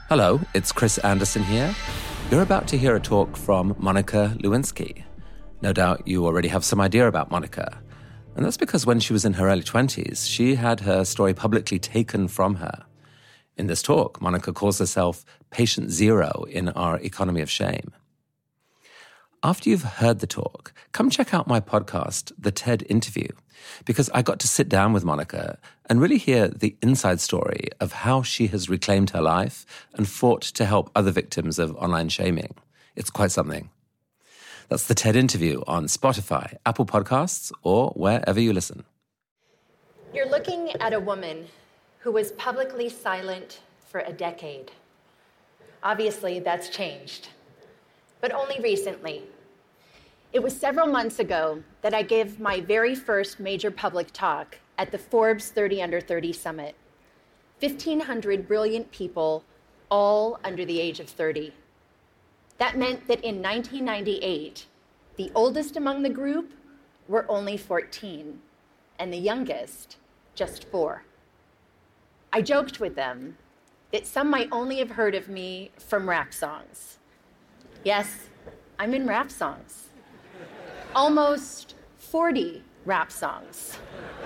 Hello, it's Chris Anderson here. You're about to hear a talk from Monica Lewinsky. No doubt you already have some idea about Monica. And that's because when she was in her early 20s, she had her story publicly taken from her. In this talk, Monica calls herself patient zero in our economy of shame. After you've heard the talk, come check out my podcast, The TED Interview, because I got to sit down with Monica and really hear the inside story of how she has reclaimed her life and fought to help other victims of online shaming. It's quite something. That's The TED Interview on Spotify, Apple Podcasts, or wherever you listen. You're looking at a woman who was publicly silent for a decade. Obviously, that's changed, but only recently. It was several months ago that I gave my very first major public talk at the Forbes 30 Under 30 Summit. 1,500 brilliant people, all under the age of 30. That meant that in 1998, the oldest among the group were only 14, and the youngest just 4. I joked with them that some might only have heard of me from rap songs. Yes, I'm in rap songs. Almost 40 rap songs.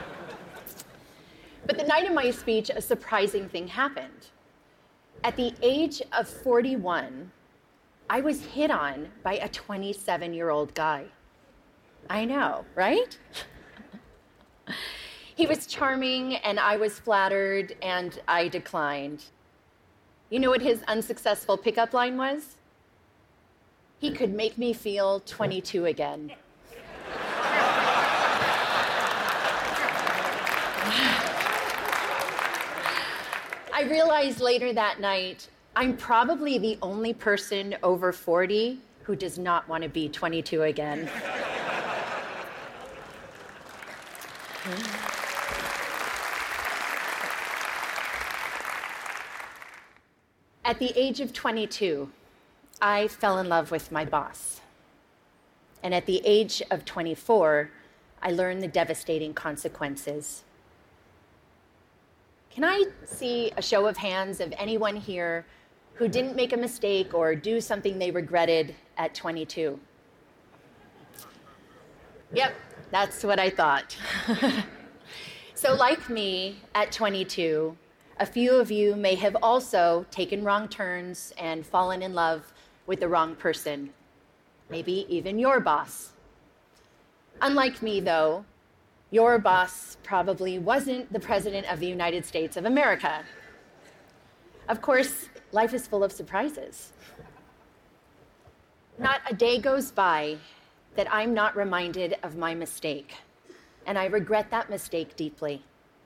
But the night of my speech, a surprising thing happened. At the age of 41, I was hit on by a 27-year-old guy. I know, right? He was charming, and I was flattered, and I declined. You know what his unsuccessful pickup line was? He could make me feel 22 again. I realized later that night, I'm probably the only person over 40 who does not want to be 22 again. At the age of 22, I fell in love with my boss. And at the age of 24, I learned the devastating consequences. Can I see a show of hands of anyone here who didn't make a mistake or do something they regretted at 22? Yep, that's what I thought. So like me, at 22, a few of you may have also taken wrong turns and fallen in love with the wrong person, maybe even your boss. Unlike me, though, your boss probably wasn't the President of the United States of America. Of course, life is full of surprises. Not a day goes by that I'm not reminded of my mistake, and I regret that mistake deeply.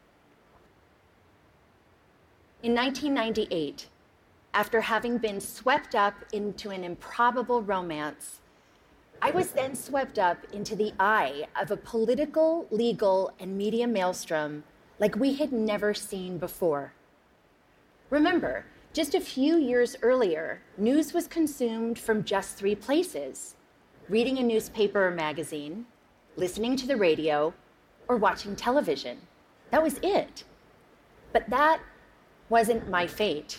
In 1998, after having been swept up into an improbable romance, I was then swept up into the eye of a political, legal, and media maelstrom like we had never seen before. Remember, just a few years earlier, news was consumed from just 3 places: reading a newspaper or magazine, listening to the radio, or watching television. That was it. But that wasn't my fate.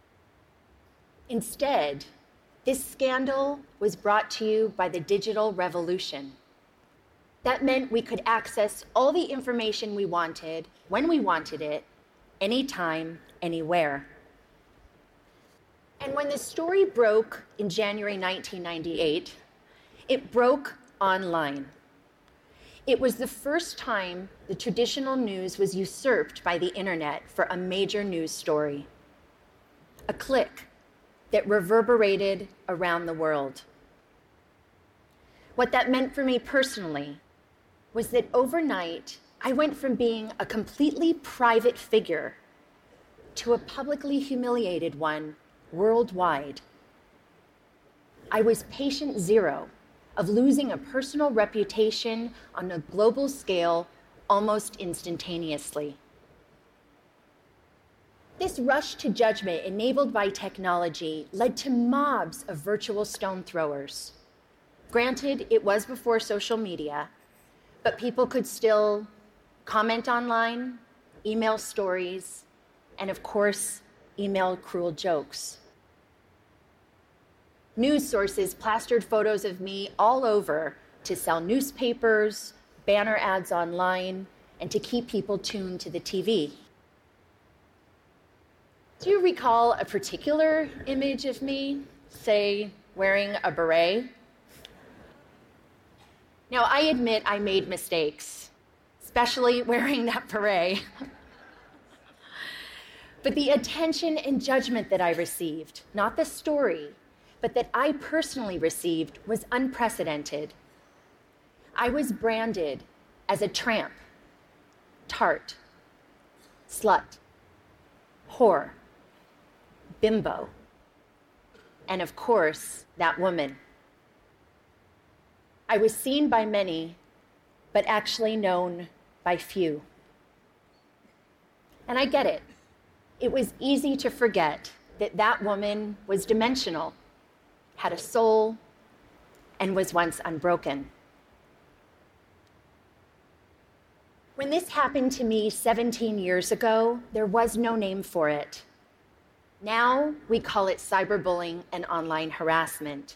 Instead, this scandal was brought to you by the digital revolution. That meant we could access all the information we wanted, when we wanted it, anytime, anywhere. And when the story broke in January 1998, it broke online. It was the first time the traditional news was usurped by the internet for a major news story. A click that reverberated around the world. What that meant for me personally was that overnight, I went from being a completely private figure to a publicly humiliated one worldwide. I was patient zero of losing a personal reputation on a global scale almost instantaneously. This rush to judgment enabled by technology led to mobs of virtual stone throwers. Granted, it was before social media, but people could still comment online, email stories, and of course, email cruel jokes. News sources plastered photos of me all over to sell newspapers, banner ads online, and to keep people tuned to the TV. Do you recall a particular image of me, say, wearing a beret? Now, I admit I made mistakes, especially wearing that beret. But the attention and judgment that I received, not the story, but that I personally received, was unprecedented. I was branded as a tramp, tart, slut, whore, bimbo, and of course, that woman. I was seen by many, but actually known by few. And I get it. It was easy to forget that that woman was dimensional, had a soul, and was once unbroken. When this happened to me 17 years ago, there was no name for it. Now we call it cyberbullying and online harassment.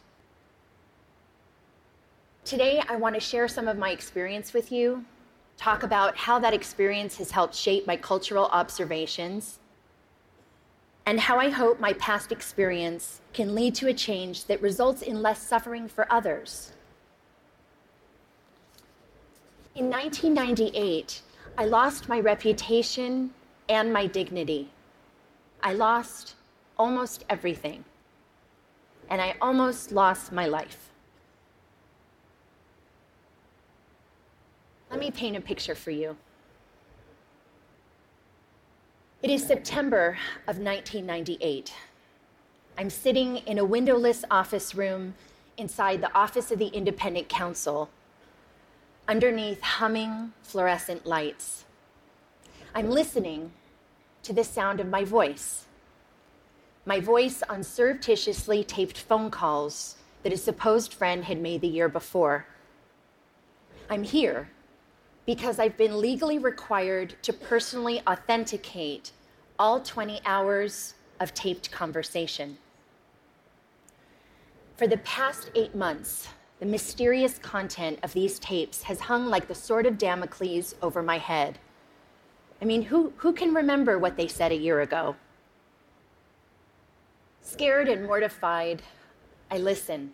Today, I want to share some of my experience with you, talk about how that experience has helped shape my cultural observations, and how I hope my past experience can lead to a change that results in less suffering for others. In 1998, I lost my reputation and my dignity. I lost almost everything, and I almost lost my life. Let me paint a picture for you. It is September of 1998. I'm sitting in a windowless office room inside the office of the Independent Counsel, underneath humming fluorescent lights. I'm listening to the sound of my voice on surreptitiously taped phone calls that a supposed friend had made the year before. I'm here because I've been legally required to personally authenticate all 20 hours of taped conversation. For the past 8 months, the mysterious content of these tapes has hung like the sword of Damocles over my head. I mean, who can remember what they said a year ago? Scared and mortified, I listen.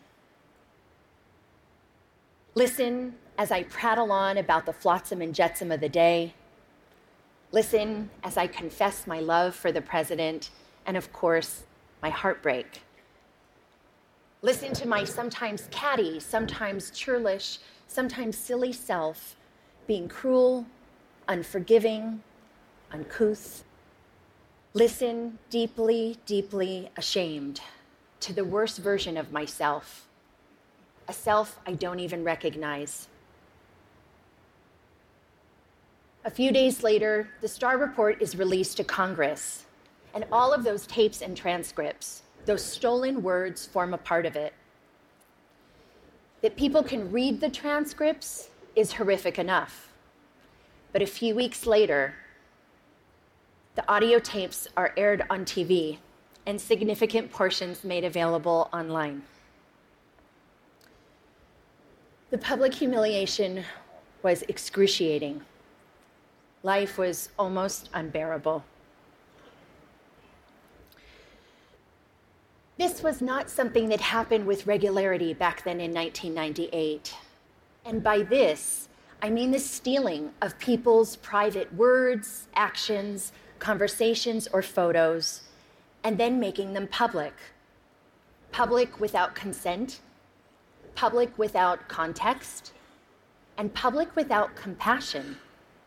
Listen as I prattle on about the flotsam and jetsam of the day. Listen as I confess my love for the president and, of course, my heartbreak. Listen to my sometimes catty, sometimes churlish, sometimes silly self being cruel, unforgiving, uncouth. Listen deeply, deeply ashamed to the worst version of myself, a self I don't even recognize. A few days later, the Starr Report is released to Congress, and all of those tapes and transcripts, those stolen words, form a part of it. That people can read the transcripts is horrific enough. But a few weeks later, the audio tapes are aired on TV and significant portions made available online. The public humiliation was excruciating. Life was almost unbearable. This was not something that happened with regularity back then in 1998. And by this, I mean the stealing of people's private words, actions, conversations, or photos, and then making them public. Public without consent, public without context, and public without compassion.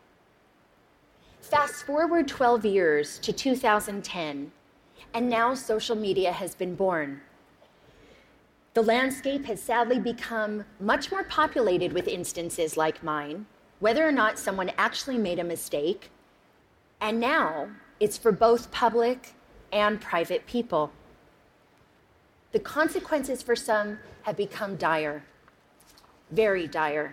Fast forward 12 years to 2010, and now social media has been born. The landscape has sadly become much more populated with instances like mine, whether or not someone actually made a mistake, and now it's for both public and private people. The consequences for some have become dire, very dire.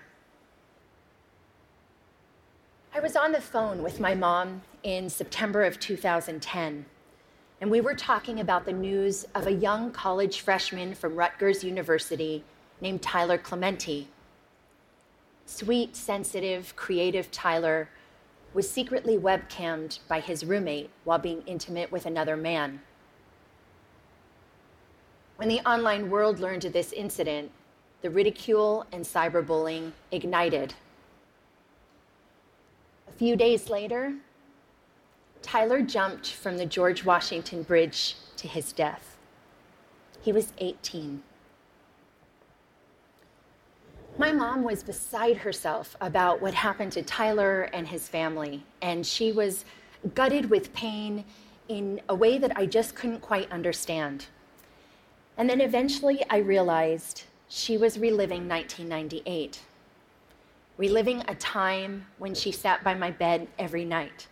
I was on the phone with my mom in September of 2010, and we were talking about the news of a young college freshman from Rutgers University named Tyler Clementi. Sweet, sensitive, creative Tyler was secretly webcammed by his roommate while being intimate with another man. When the online world learned of this incident, the ridicule and cyberbullying ignited. A few days later, Tyler jumped from the George Washington Bridge to his death. He was 18. My mom was beside herself about what happened to Tyler and his family, and she was gutted with pain in a way that I just couldn't quite understand. And then eventually I realized she was reliving 1998, reliving a time when she sat by my bed every night.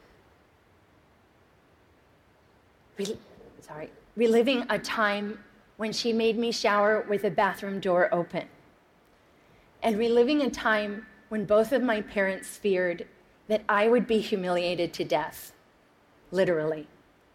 Reliving a time when she made me shower with the bathroom door open. And reliving a time when both of my parents feared that I would be humiliated to death, literally.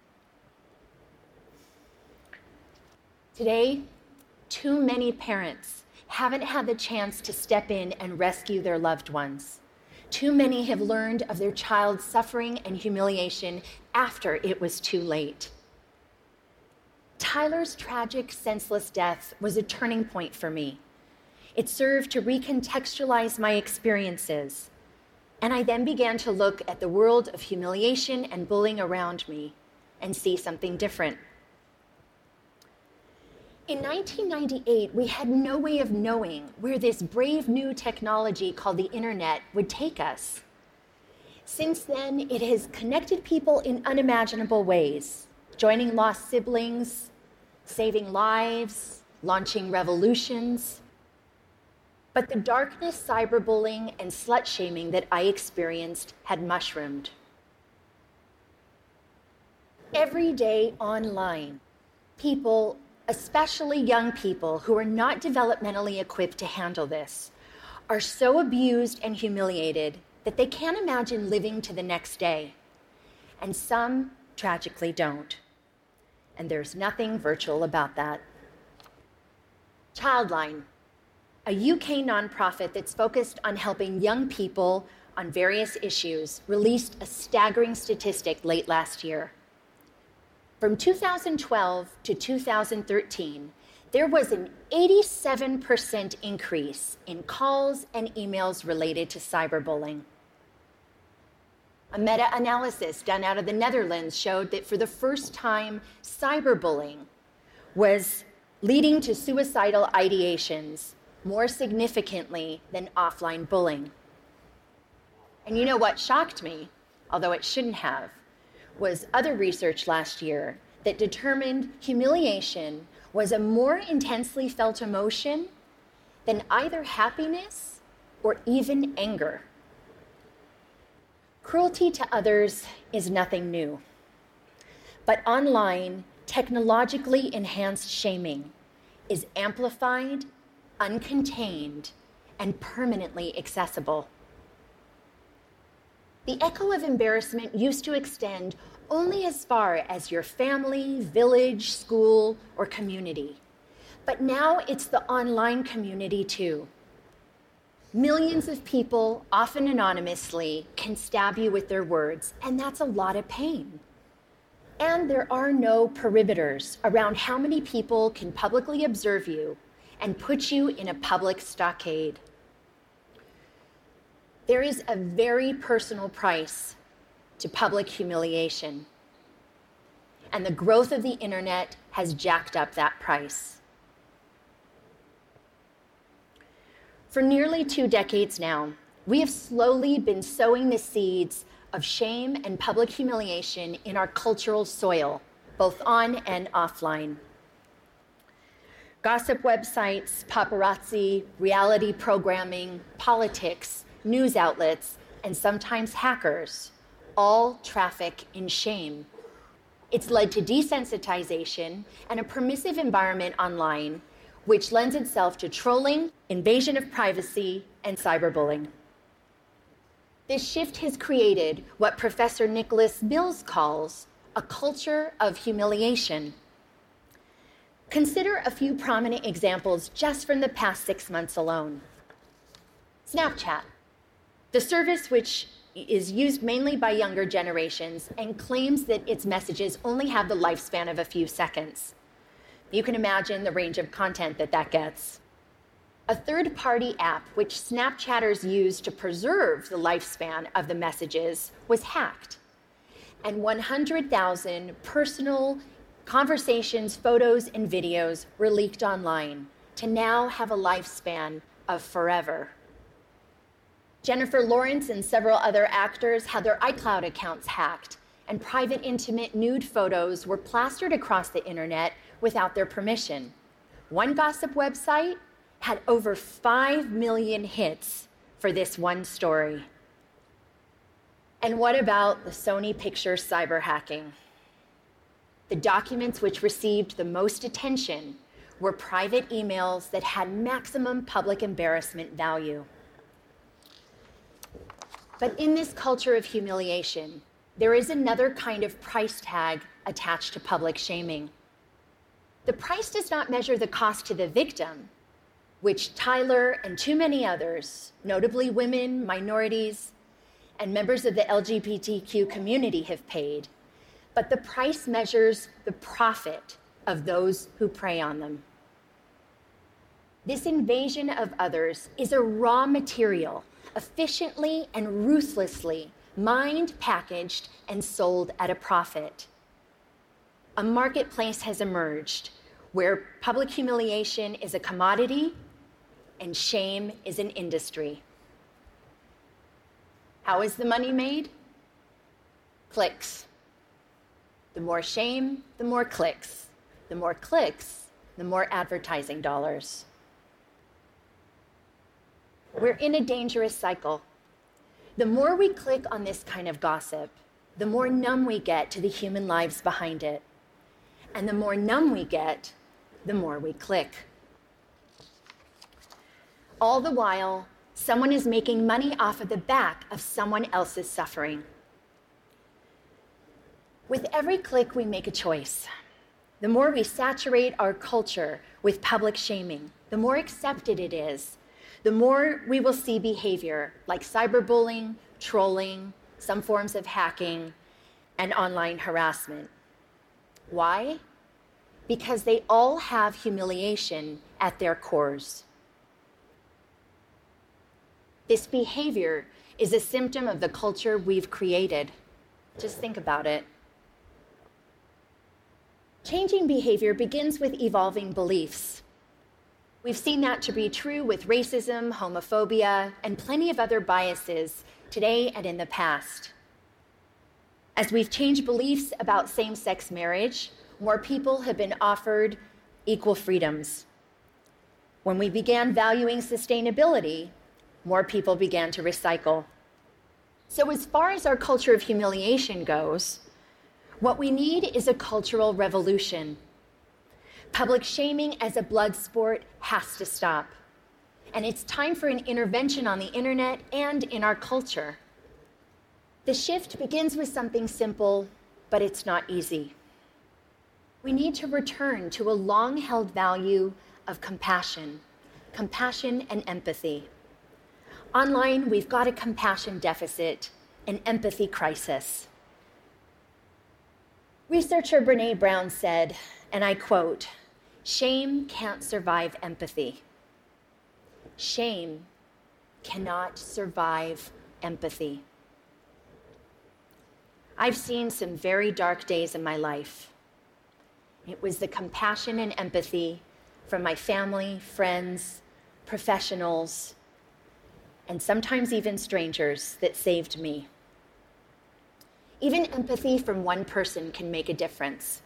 Today, too many parents haven't had the chance to step in and rescue their loved ones. Too many have learned of their child's suffering and humiliation after it was too late. Tyler's tragic, senseless death was a turning point for me. It served to recontextualize my experiences, and I then began to look at the world of humiliation and bullying around me and see something different. In 1998, we had no way of knowing where this brave new technology called the internet would take us. Since then, it has connected people in unimaginable ways, joining lost siblings, saving lives, launching revolutions. But the darkness, cyberbullying, and slut-shaming that I experienced had mushroomed. Every day online, people, especially young people who are not developmentally equipped to handle this, are so abused and humiliated that they can't imagine living to the next day. And some, tragically, don't. And there's nothing virtual about that. Childline, a UK nonprofit that's focused on helping young people on various issues, released a staggering statistic late last year. From 2012 to 2013, there was an 87% increase in calls and emails related to cyberbullying. A meta-analysis done out of the Netherlands showed that for the first time, cyberbullying was leading to suicidal ideations more significantly than offline bullying. And you know what shocked me, although it shouldn't have, was other research last year that determined humiliation was a more intensely felt emotion than either happiness or even anger. Cruelty to others is nothing new. But online, technologically enhanced shaming is amplified, uncontained, and permanently accessible. The echo of embarrassment used to extend only as far as your family, village, school, or community. But now it's the online community too. Millions of people, often anonymously, can stab you with their words, and that's a lot of pain. And there are no perimeters around how many people can publicly observe you and put you in a public stockade. There is a very personal price to public humiliation, and the growth of the internet has jacked up that price. For nearly 2 decades now, we have slowly been sowing the seeds of shame and public humiliation in our cultural soil, both on and offline. Gossip websites, paparazzi, reality programming, politics, news outlets, and sometimes hackers all traffic in shame. It's led to desensitization and a permissive environment online, which lends itself to trolling, invasion of privacy, and cyberbullying. This shift has created what Professor Nicholas Mills calls a culture of humiliation. Consider a few prominent examples just from the past 6 months alone. Snapchat, the service which is used mainly by younger generations and claims that its messages only have the lifespan of a few seconds. You can imagine the range of content that gets. A third-party app which Snapchatters use to preserve the lifespan of the messages was hacked, and 100,000 personal conversations, photos, and videos were leaked online to now have a lifespan of forever. Jennifer Lawrence and several other actors had their iCloud accounts hacked, and private, intimate, nude photos were plastered across the internet without their permission. One gossip website had over 5 million hits for this one story. And what about the Sony Pictures cyber hacking? The documents which received the most attention were private emails that had maximum public embarrassment value. But in this culture of humiliation, there is another kind of price tag attached to public shaming. The price does not measure the cost to the victim, which Tyler and too many others, notably women, minorities, and members of the LGBTQ community have paid, but the price measures the profit of those who prey on them. This invasion of others is a raw material, efficiently and ruthlessly mined, packaged, and sold at a profit. A marketplace has emerged where public humiliation is a commodity and shame is an industry. How is the money made? Clicks. The more shame, the more clicks. The more clicks, the more advertising dollars. We're in a dangerous cycle. The more we click on this kind of gossip, the more numb we get to the human lives behind it. And the more numb we get, the more we click. All the while, someone is making money off of the back of someone else's suffering. With every click, we make a choice. The more we saturate our culture with public shaming, the more accepted it is, the more we will see behavior like cyberbullying, trolling, some forms of hacking, and online harassment. Why? Because they all have humiliation at their cores. This behavior is a symptom of the culture we've created. Just think about it. Changing behavior begins with evolving beliefs. We've seen that to be true with racism, homophobia, and plenty of other biases today and in the past. As we've changed beliefs about same-sex marriage, more people have been offered equal freedoms. When we began valuing sustainability, more people began to recycle. So as far as our culture of humiliation goes, what we need is a cultural revolution. Public shaming as a blood sport has to stop. And it's time for an intervention on the internet and in our culture. The shift begins with something simple, but it's not easy. We need to return to a long-held value of compassion and empathy. Online, we've got a compassion deficit, an empathy crisis. Researcher Brené Brown said, and I quote, "Shame can't survive empathy. Shame cannot survive empathy." I've seen some very dark days in my life. It was the compassion and empathy from my family, friends, professionals, and sometimes even strangers that saved me. Even empathy from one person can make a difference.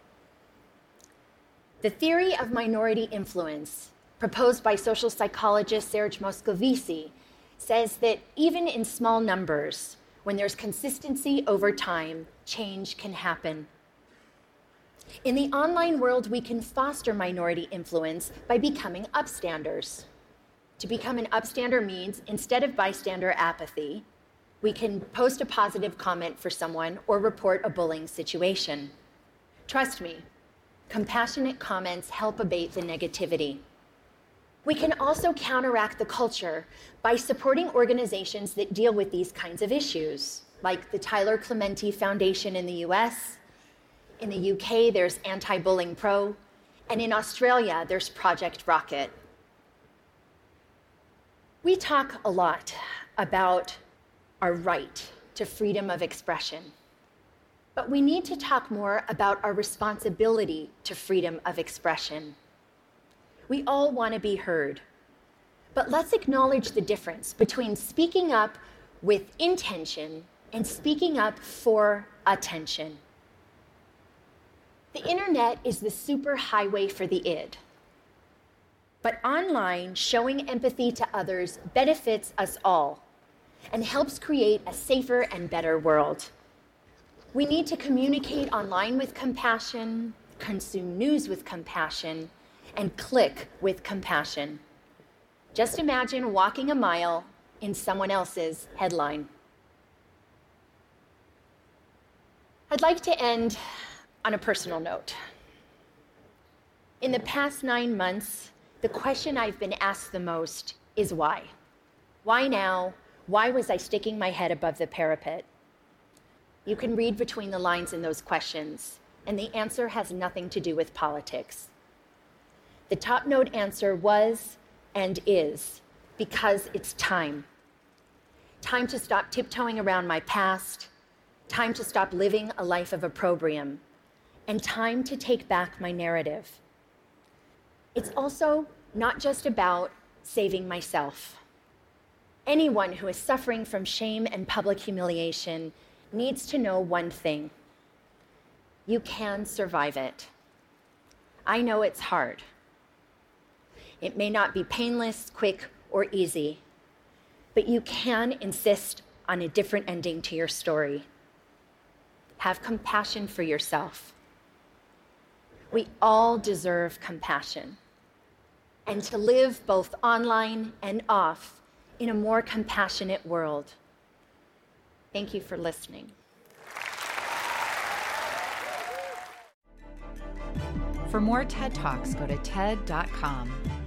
The theory of minority influence, proposed by social psychologist Serge Moscovici, says that even in small numbers, when there's consistency over time, change can happen. In the online world, we can foster minority influence by becoming upstanders. To become an upstander means, instead of bystander apathy, We can post a positive comment for someone or report a bullying situation. Trust me, compassionate comments help abate the negativity. We can also counteract the culture by supporting organizations that deal with these kinds of issues, like the Tyler Clementi Foundation in the US. In the UK, there's Anti-Bullying Pro, and in Australia, there's Project Rocket. We talk a lot about our right to freedom of expression, but we need to talk more about our responsibility to freedom of expression. We all want to be heard, but let's acknowledge the difference between speaking up with intention and speaking up for attention. The internet is the superhighway for the id, but online, showing empathy to others benefits us all and helps create a safer and better world. We need to communicate online with compassion, consume news with compassion, and click with compassion. Just imagine walking a mile in someone else's headline. I'd like to end on a personal note. In the past 9 months, the question I've been asked the most is why? Why now? Why was I sticking my head above the parapet? You can read between the lines in those questions, and the answer has nothing to do with politics. The top note answer was and is because it's time. Time to stop tiptoeing around my past, time to stop living a life of opprobrium, and time to take back my narrative. It's also not just about saving myself. Anyone who is suffering from shame and public humiliation needs to know one thing: you can survive it. I know it's hard. It may not be painless, quick, or easy, but you can insist on a different ending to your story. Have compassion for yourself. We all deserve compassion, and to live both online and off in a more compassionate world. Thank you for listening. For more TED Talks, go to TED.com.